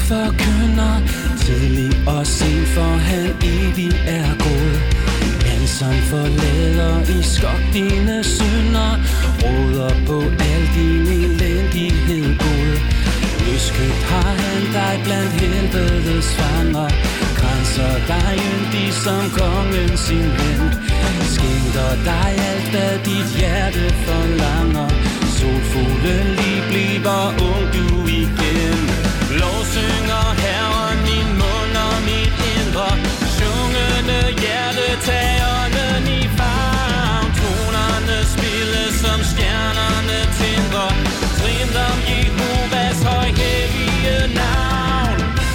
forkynder, tidlig og sent, for han evig er god. Han som forlader i skok dine synder, råder på al din elendighed god. Løskøbt har han dig blandt helvedes fanger, grænser dig yndig som kongen sin ven. Skænker dig alt, hvad dit hjerte forlanger, solfuglen lige bliver ung du igen. Lovsynger Herren min mund og mit indre, sjungende hjerte tagerne i favn. Tonerne spille som stjernerne tindrer, trin om Jehovas højhellige navn.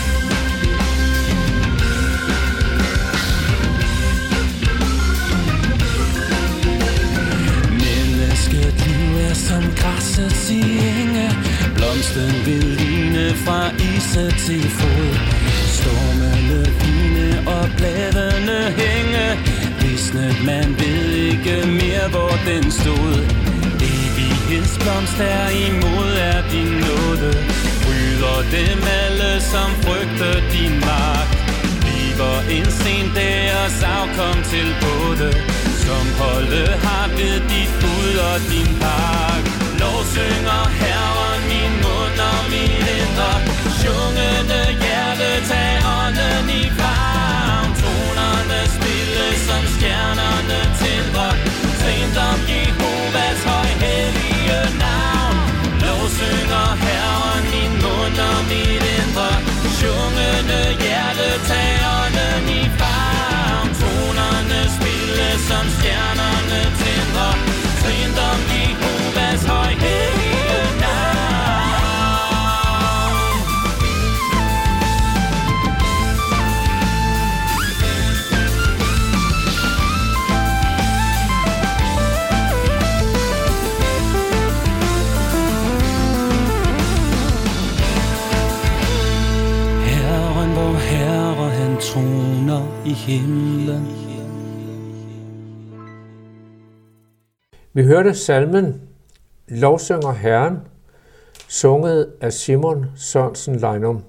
Mennesket liv er som græssets i enge, blomsten vil ligne fra ise til fod. Stormene vine og bladene hænge, visnet man ved ikke mere hvor den stod. Evighedsblomst er imod er din nåde, bryder dem alle som frygter din magt. Bliver en sen deres afkom til både, som holde har ved dit bud og din park. Lovsynger Herren min mund og mit indre, sjungende hjerte tag ånden i favn. Tonerne spille som stjernerne tindrer, trin om Jehovas højhellige navn. Lovsynger Herren min mund og mit indre, sjungende hjerte tag ånden i favn. Tonerne spille som stjernerne tindrer, trin om Jehovas højhellige navn. Herren, vor Herre, han troner i himlen. Vi hørte salmen Lovsynger Herren, sunget af Simon Sørensen Leinum.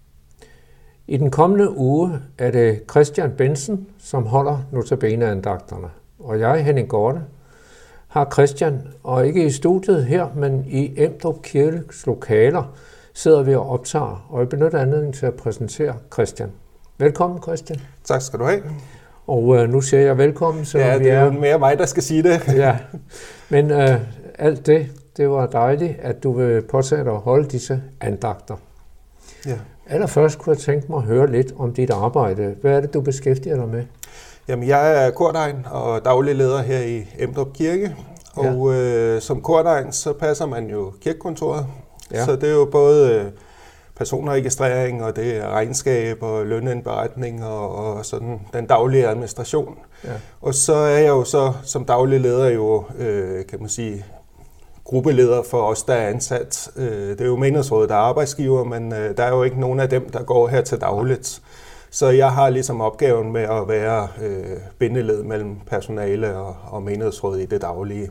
I den kommende uge er det Christian Bensen, som holder notabeneandagterne. Og jeg, Henning Gorte, har Christian, og ikke i studiet her, men i Emdrup Kirkes lokaler, sidder vi og optager, og jeg benytter anledningen til at præsentere Christian. Velkommen, Christian. Tak skal du have. Og nu siger jeg velkommen. Så ja, det er jo mere mig, der skal sige det. Ja, men alt det var dejligt, at du vil påtage dig at holde disse andagter. Ja. Allerførst kunne jeg tænke mig at høre lidt om dit arbejde. Hvad er det, du beskæftiger dig med? Jamen, jeg er kordegn og daglig leder her i Emdrup Kirke. Og som kordegn, så passer man jo kirkekontoret. Ja. Så det er jo både personregistrering, og det er regnskab og lønindberetning og sådan den daglige administration. Ja. Og så er jeg jo så som daglig leder jo, kan man sige, gruppeleder for os, der er ansat. Det er jo menighedsrådet, der er arbejdsgiver, men der er jo ikke nogen af dem, der går her til dagligt. Så jeg har ligesom opgaven med at være bindeled mellem personale og menighedsrådet i det daglige.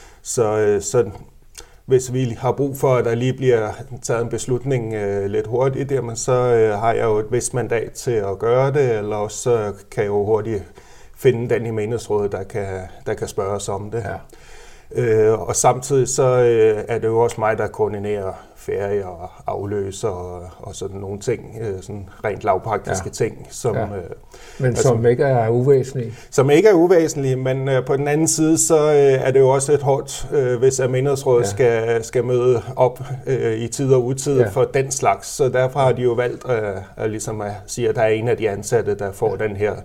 Så hvis vi har brug for, at der lige bliver taget en beslutning lidt hurtigt, jamen så har jeg jo et vist mandat til at gøre det, eller også kan jeg jo hurtigt finde den i menighedsrådet, der kan spørge os om det. Ja. Og samtidig så er det jo også mig, der koordinerer ferie og afløser og sådan nogle ting, sådan rent lavpraktiske ting. Som, men som ikke er uvæsentlige. Som ikke er uvæsentlige, men på den anden side, så er det jo også et hårdt, hvis menighedsrådet skal møde op i tid og utid for den slags. Så derfor har de jo valgt at ligesom at sige, at der er en af de ansatte, der får den her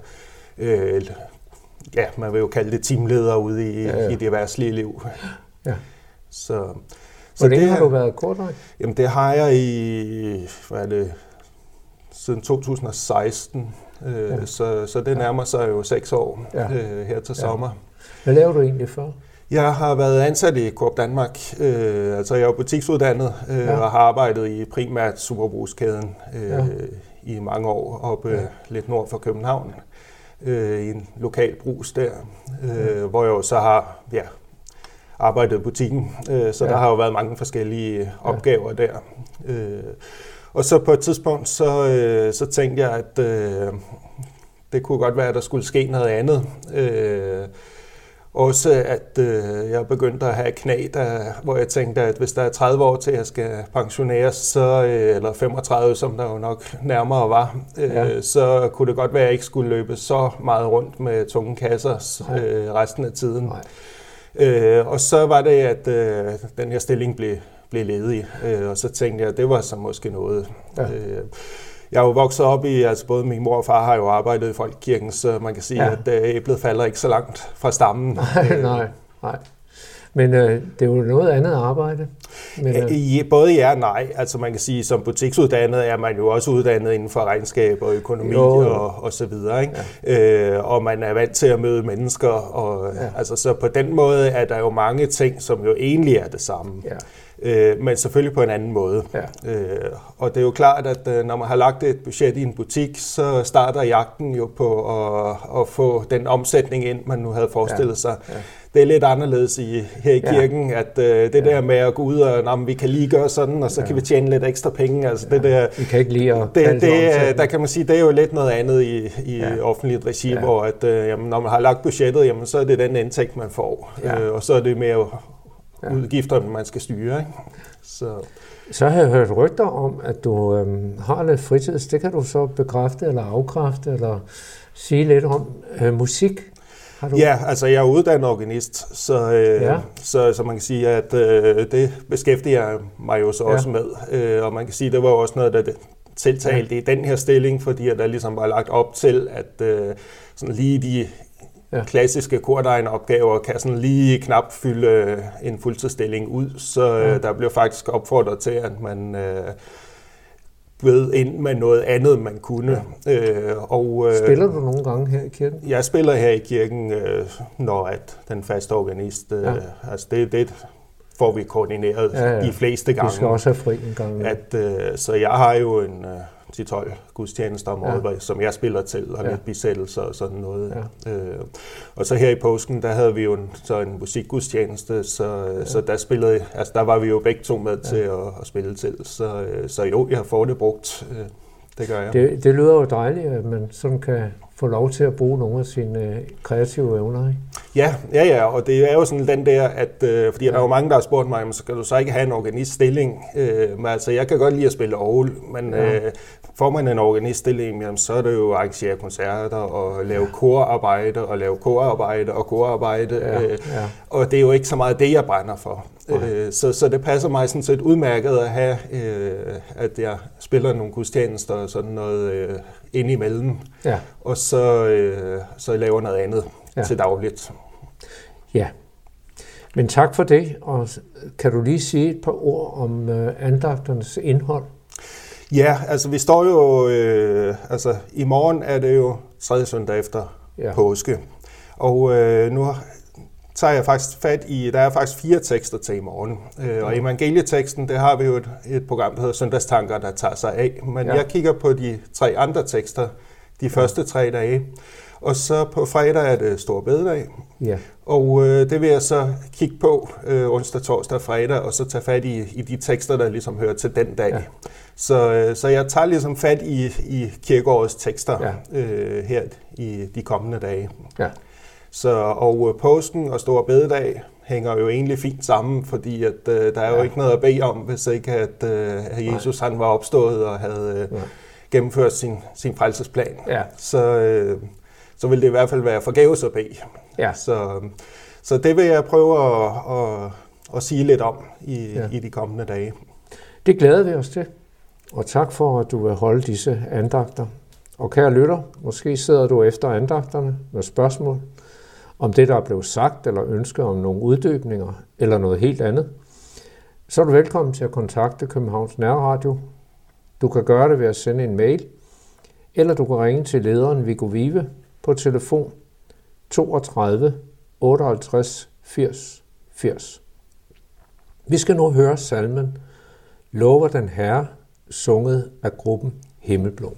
man vil jo kalde det teamleder ude i det værtslige liv. Ja. Så hvor længe har du været kordegn? Jamen det har jeg siden 2016, så det nærmer sig jo 6 år her til sommer. Hvad laver du egentlig for? Jeg har været ansat i Coop Danmark, altså jeg er butiksuddannet og har arbejdet i primært Superbrugskæden i mange år oppe lidt nord for København. I en lokal brugs der, hvor jeg jo så har arbejdet i butikken, så der har jo været mange forskellige opgaver der. Og så på et tidspunkt, så tænkte jeg, at det kunne godt være, at der skulle ske noget andet. Også at jeg begyndte at have knæ, hvor jeg tænkte, at hvis der er 30 år til, jeg skal pensioneres, eller 35, som der jo nok nærmere var, så kunne det godt være, at jeg ikke skulle løbe så meget rundt med tunge kasser resten af tiden. Og så var det, at den her stilling blev ledig, og så tænkte jeg, at det var så måske noget. Ja. Jeg er jo vokset op i, altså både min mor og far har jo arbejdet i folkekirken, så man kan sige, at æblet falder ikke så langt fra stammen. Nej. Men det er jo noget andet arbejde. Men, både ja og nej. Altså man kan sige, som butiksuddannet er man jo også uddannet inden for regnskab og økonomi og så videre. Ikke? Ja. Og man er vant til at møde mennesker. Og, altså, så på den måde er der jo mange ting, som jo egentlig er det samme. Ja. Men selvfølgelig på en anden måde. Ja. Og det er jo klart, at når man har lagt et budget i en butik, så starter jagten jo på at få den omsætning ind, man nu havde forestillet sig. Ja. Det er lidt anderledes her i kirken, at det der med at gå ud og vi kan lige gøre sådan, og så kan vi tjene lidt ekstra penge. Altså det der, vi kan ikke lide at der kan man sige, det er jo lidt noget andet i offentligt regi, hvor at, når man har lagt budgettet, jamen, så er det den indtægt, man får. Og så er det mere udgifter, man skal styre. Ikke? Så har jeg hørt rygter om, at du har lidt fritid. Det kan du så bekræfte eller afkræfte, eller sige lidt om musik. Ja, altså jeg er uddannet organist, så man kan sige, at det beskæftiger jeg mig jo så også med. Og man kan sige, at det var også noget, der tiltalte i den her stilling, fordi der ligesom var lagt op til, at sådan lige de klassiske kordegn-opgaver kan sådan lige knap fylde en fuldtidsstilling ud. Så der blev faktisk opfordret til, at man bød ind med noget andet, man kunne. Spiller du nogle gange her i kirken? Jeg spiller her i kirken, når at den faste organist, altså det får vi koordineret de fleste gange. Du skal også have fri en gang. Så jeg har jo en 10-12 gudstjenester om året, som jeg spiller til, og lidt bisættelser og sådan noget. Ja. Og så her i påsken, der havde vi jo en musikgudstjeneste, så der var vi jo begge to med til at spille til. Så jo, jeg får det brugt. Det gør jeg. Det lyder jo dejligt, at man sådan kan få lov til at bruge nogle af sine kreative evner, ikke? Ja, og det er jo sådan den der, at fordi der er jo mange, der har spurgt mig, så kan du så ikke have en organiststilling? Men altså, jeg kan godt lide at spille orgel, men får man en organiststilling, jamen, så er det jo at arrangere koncerter og lave korarbejde og lave korarbejde og korarbejde. Og det er jo ikke så meget det, jeg brænder for. Så det passer mig sådan set udmærket at have, at jeg spiller nogle gudstjenester og sådan noget indimellem, og så laver noget andet til dagligt. Ja, men tak for det, og kan du lige sige et par ord om andagternes indhold? Ja, altså vi står jo, i morgen er det jo 3. søndag efter påske, og nu tager jeg faktisk fat i, der er faktisk 4 tekster til i morgen. Og evangelieteksten, det har vi jo et program, der hedder Søndagstanker, der tager sig af. Men jeg kigger på de 3 andre tekster, de første 3 dage. Og så på fredag er det Store Bededag. Ja. Og det vil jeg så kigge på onsdag, torsdag og fredag, og så tage fat i de tekster, der ligesom hører til den dag. Ja. Så jeg tager ligesom fat i kirkeårets tekster her i de kommende dage. Ja. Og påsken og Store Bededag hænger jo egentlig fint sammen, fordi at, der er jo ikke noget at bede om, hvis ikke at Jesus han var opstået og havde gennemført sin frelsesplan. Ja. Så vil det i hvert fald være forgæves at bede. Ja. Så det vil jeg prøve at sige lidt om i de kommende dage. Det glæder vi os til, og tak for, at du vil holde disse andagter. Og kære lytter, måske sidder du efter andagterne med spørgsmål om det, der er blevet sagt, eller ønsker om nogle uddybninger, eller noget helt andet, så er du velkommen til at kontakte Københavns Nærradio. Du kan gøre det ved at sende en mail, eller du kan ringe til lederen Viggo Vive på telefon 32 58 80 80. Vi skal nu høre salmen Lover den Herre, sunget af gruppen Himmelblå.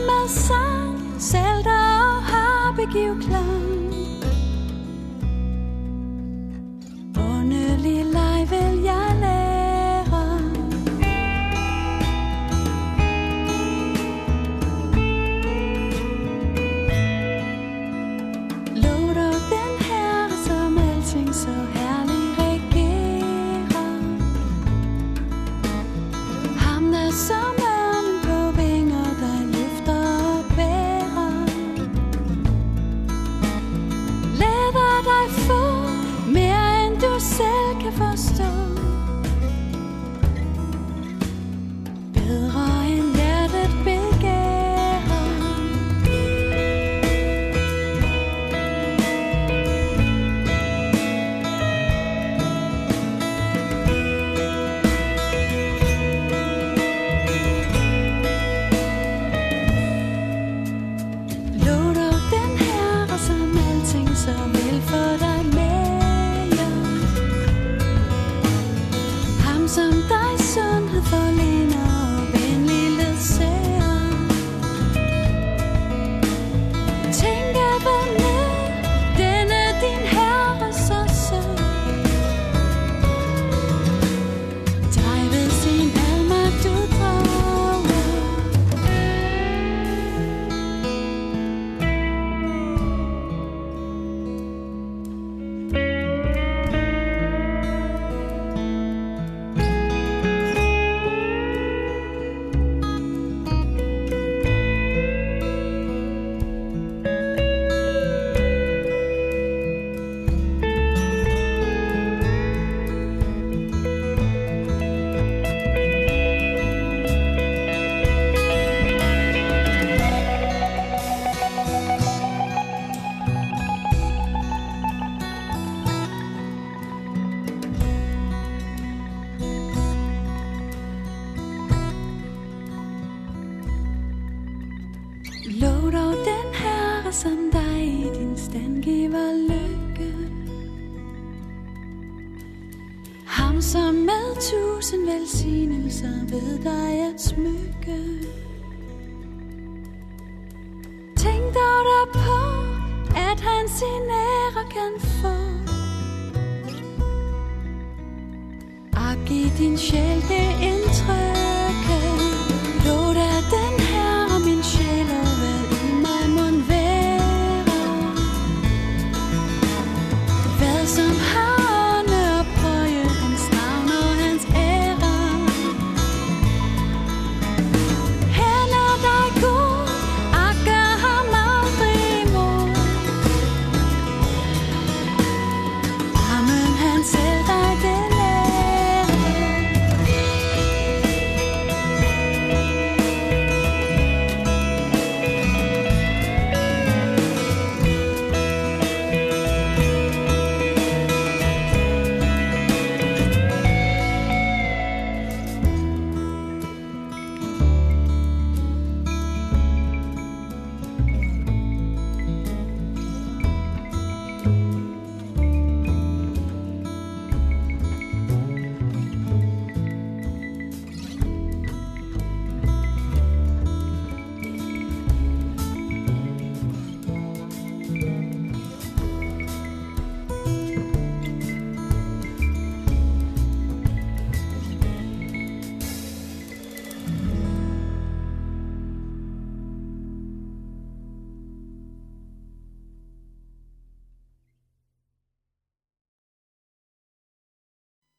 med sang, salter og harpe klang. Underlig leg vil jeg lære. Låter den her, som alting så herlig regerer. Ham der som ørnen på vinger, der løfter og bærer. Lader dig få mere end du selv kan forstå. Bedre end hjertet begærer. Låter den her, som alting så vil få dig med. Ham som dig sundhed forlener og venlig ledsager. Tænker på nu, denne din herre så sød. Dig ved sin almagt du drager. Lå dog den herre som dig i din stand giver lykke. Ham som med 1000 velsignelser ved dig at smykke. Tænk dog derpå, at han sin ære kan få. Og giv din sjæl det indtryk.